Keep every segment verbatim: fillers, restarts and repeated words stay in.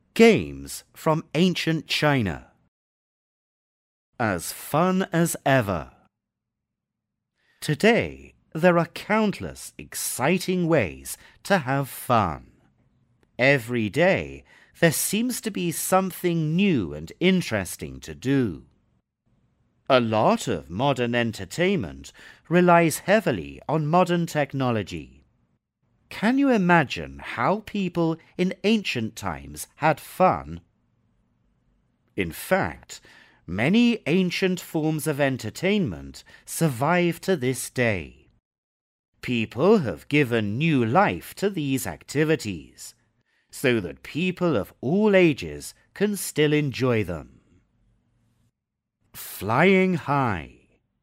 Games from ancient China. As fun as ever. Today, there are countless exciting ways to have fun. Every day, there seems to be something new and interesting to do. A lot of modern entertainment relies heavily on modern technology. Can you imagine how people in ancient times had fun? In fact, many ancient forms of entertainment survive to this day. People have given new life to these activities, so that people of all ages can still enjoy them. Flying high.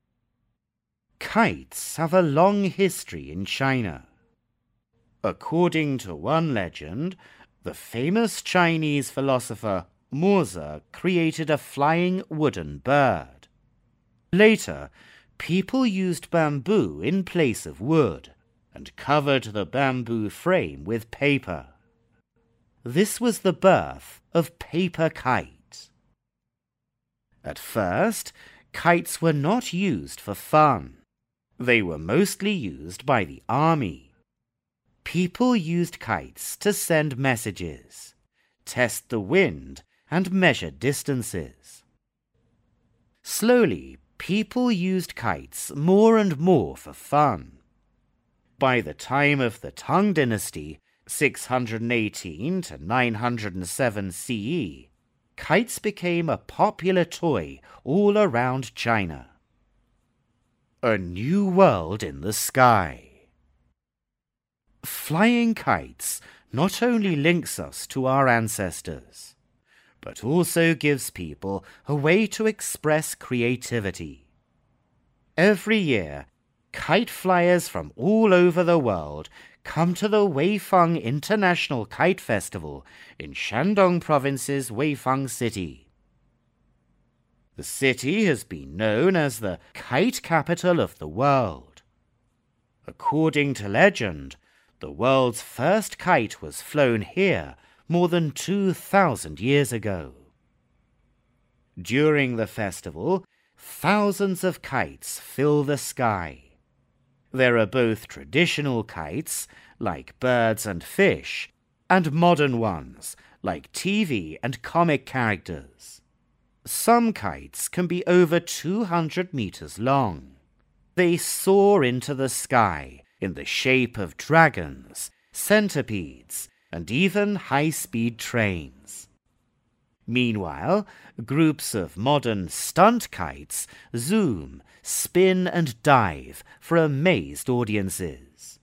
Kites have a long history in China. According to one legend, the famous Chinese philosopher Mozi created a flying wooden bird. Later, people used bamboo in place of wood and covered the bamboo frame with paper. This was the birth of paper kites. At first, kites were not used for fun. They were mostly used by the army. People used kites to send messages, test the wind, and measure distances. Slowly, people used kites more and more for fun. By the time of the Tang Dynasty, six hundred eighteen to nine hundred seven C E, kites became a popular toy all around China. A new world in the sky. Flying kites not only links us to our ancestors, but also gives people a way to express creativity. Every year, kite flyers from all over the world come to the Weifang International Kite Festival in Shandong Province's Weifang City. The city has been known as the kite capital of the world. According to legend, the world's first kite was flown here more than two thousand years ago. During the festival, thousands of kites fill the sky. There are both traditional kites, like birds and fish, and modern ones, like T V and comic characters. Some kites can be over two hundred meters long. They soar into the sky in the shape of dragons, centipedes, and even high-speed trains. Meanwhile, groups of modern stunt kites zoom, spin, and dive for amazed audiences.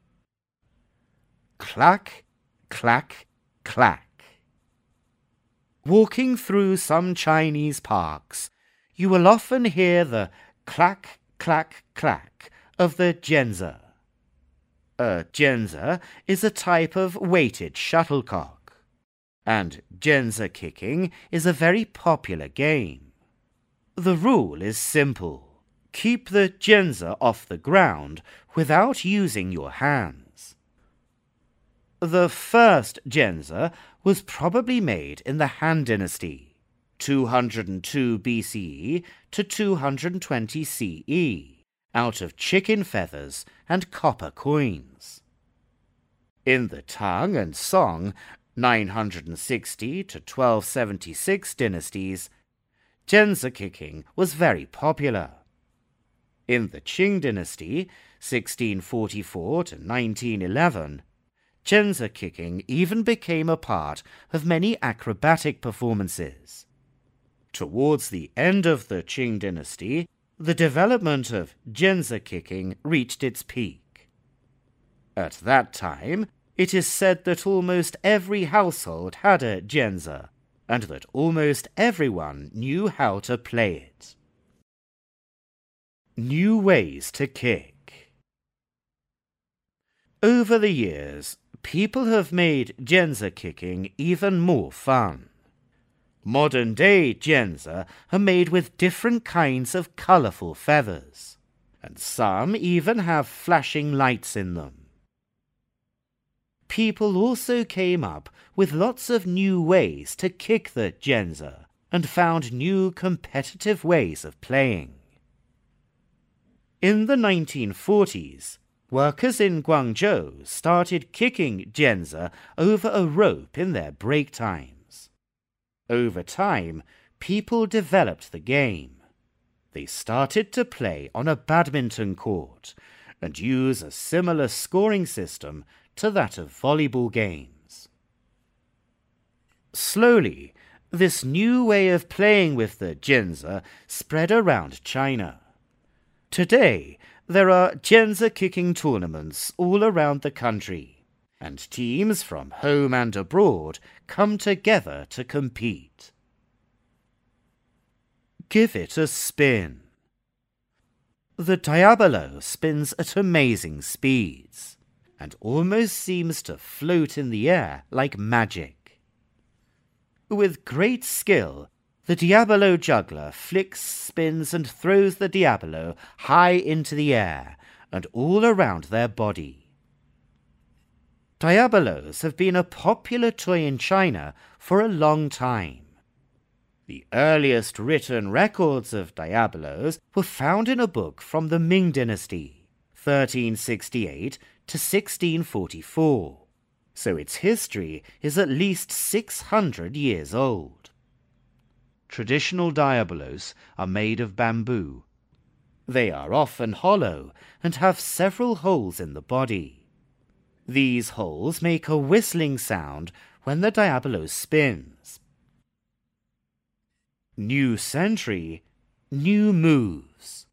Clack, clack, clack. Walking through some Chinese parks, you will often hear the clack, clack, clack of the zhenze. A zhenze is a type of weighted shuttlecock, and zhenze kicking is a very popular game. The rule is simple. Keep the zhenze off the ground without using your hands. The first zhenze was probably made in the Han Dynasty, two hundred two B C E to two hundred twenty C E. out of chicken feathers and copper coins. In the Tang and Song nine hundred sixty to twelve seventy-six dynasties, zhenze kicking was very popular. In the Qing dynasty sixteen forty-four to nineteen eleven, zhenze kicking even became a part of many acrobatic performances. Towards the end of the Qing dynasty, the development of zhenze kicking reached its peak. At that time, it is said that almost every household had a zhenze, and that almost everyone knew how to play it. New ways to kick. Over the years, people have made zhenze kicking even more fun. Modern-day zhenze are made with different kinds of colorful feathers, and some even have flashing lights in them. people also came up with lots of new ways to kick the Jianzi and found new competitive ways of playing. In the nineteen forties, workers in Guangzhou started kicking Jianzi over a rope in their break times. Over time, people developed the game. They started to play on a badminton court and use a similar scoring system to that of volleyball games. Slowly, this new way of playing with the Jianzi spread around China. Today, there are Jianzi kicking tournaments all around the country, and teams from home and abroad come together to compete. Give it a spin. The Diabolo spins at amazing speeds and almost seems to float in the air like magic. With great skill, the Diabolo juggler flicks, spins and throws the Diabolo high into the air and all around their body. Diabolos have been a popular toy in China for a long time. The earliest written records of Diabolos were found in a book from the Ming Dynasty, thirteen sixty-eight to sixteen forty-four, so its history is at least six hundred years old. Traditional Diabolos are made of bamboo. They are often hollow and have several holes in the body. These holes make a whistling sound when the Diabolo spins. New century, new moves.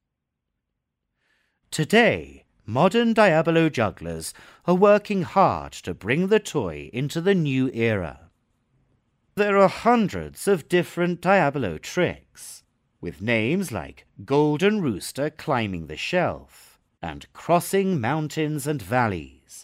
Today, modern Diabolo jugglers are working hard to bring the toy into the new era. There are hundreds of different Diabolo tricks, with names like Golden Rooster climbing the shelf and crossing mountains and valleys.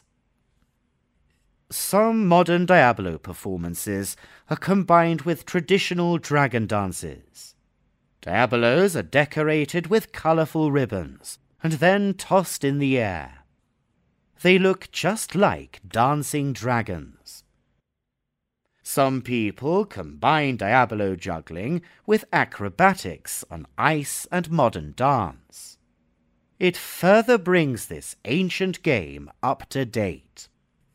Some modern Diabolo performances are combined with traditional dragon dances. Diabolos are decorated with colourful ribbons and then tossed in the air. They look just like dancing dragons. Some people combine Diabolo juggling with acrobatics on ice and modern dance. It further brings this ancient game up to date.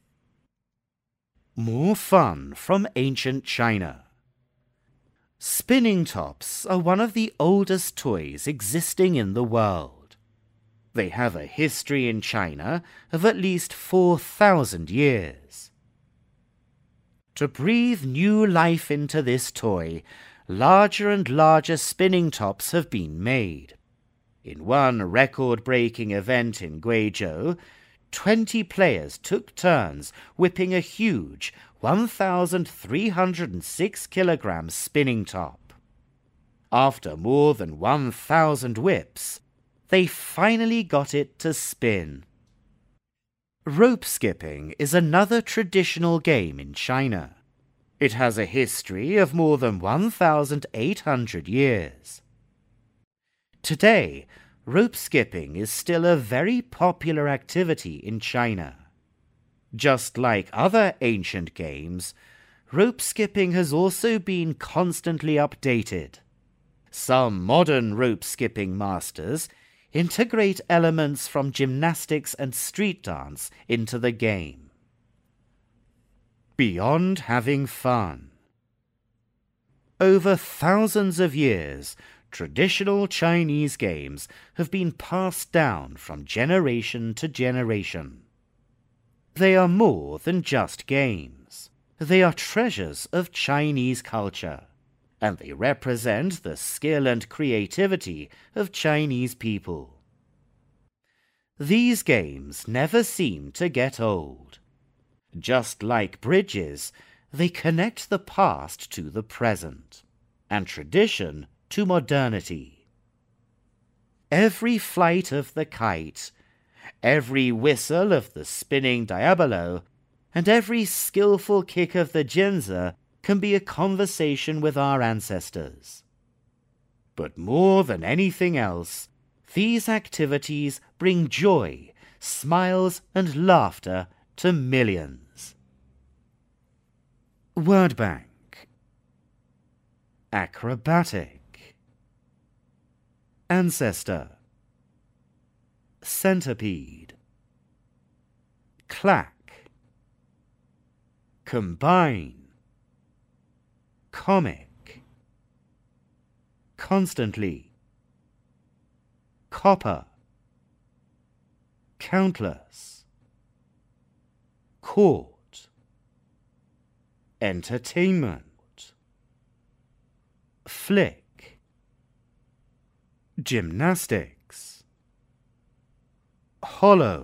More fun from ancient China. Spinning tops are one of the oldest toys existing in the world. They have a history in China of at least four thousand years. To breathe new life into this toy, larger and larger spinning tops have been made. In one record-breaking event in Guizhou, twenty players took turns whipping a huge one thousand three hundred six kilogram spinning top. After more than one thousand whips, they finally got it to spin. Rope skipping is another traditional game in China. It has a history of more than one thousand eight hundred years. Today, rope skipping is still a very popular activity in China. Just like other ancient games, rope skipping has also been constantly updated. Some modern rope skipping masters integrate elements from gymnastics and street dance into the game. Beyond having fun. Over thousands of years, traditional Chinese games have been passed down from generation to generation. They are more than just games. They are treasures of Chinese culture, and they represent the skill and creativity of Chinese people. These games never seem to get old. Just like bridges, they connect the past to the present, and tradition to modernity. Every flight of the kite, every whistle of the spinning Diabolo, and every skillful kick of the Jianzi can be a conversation with our ancestors. But more than anything else, these activities bring joy, smiles, and laughter to millions. Word bank. Acrobatic. Ancestor. Centipede. Clack. Combine. Comic. Constantly. Copper. Countless. Court. Entertainment. Flick. Gymnastics. Hollow.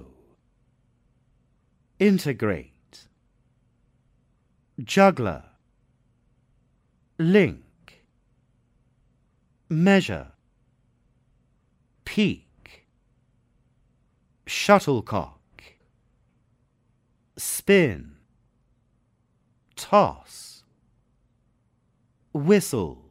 Integrate. Juggler. Link. Measure. Peak. Shuttlecock. Spin. Toss. Whistle.